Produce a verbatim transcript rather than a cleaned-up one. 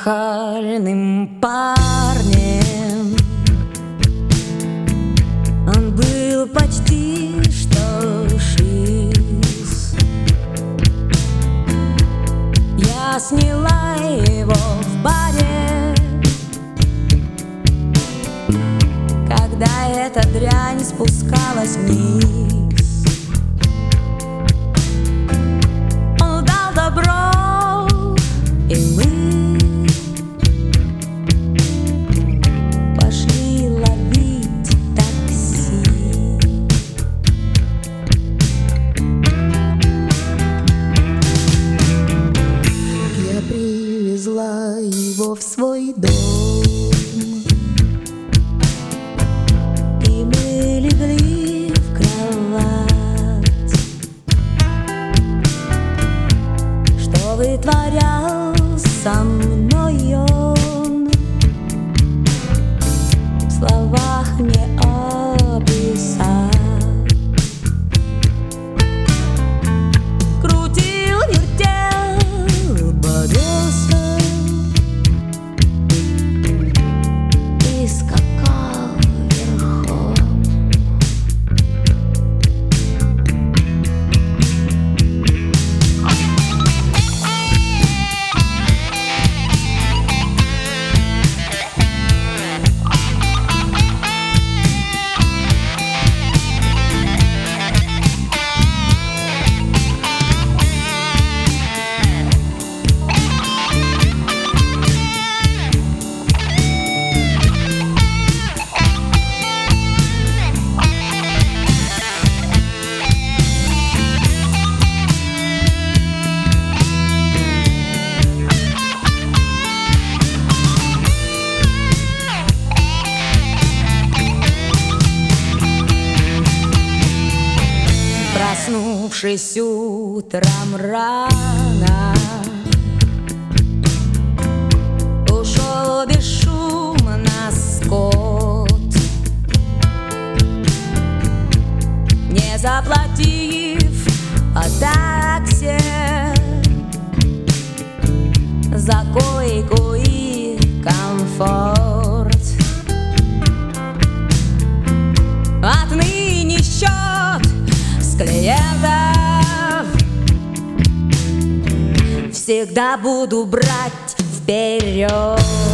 нахальным парнем. Он был почти что шиз. Я сняла его в баре, когда эта дрянь спускалась вниз. Он дал добро, и мы пошли ловить такси. Я привезла его в свой дом, и мы легли в кровать. Что вытворял со мной он, в словах не описать. Крутил, вертел, боролся и скакал верхом. Проснувшись утром рано, ушел бесшумно скот, не заплатив по такси за койку и комфорт. Отныне счет с клиентов всегда буду брать вперед.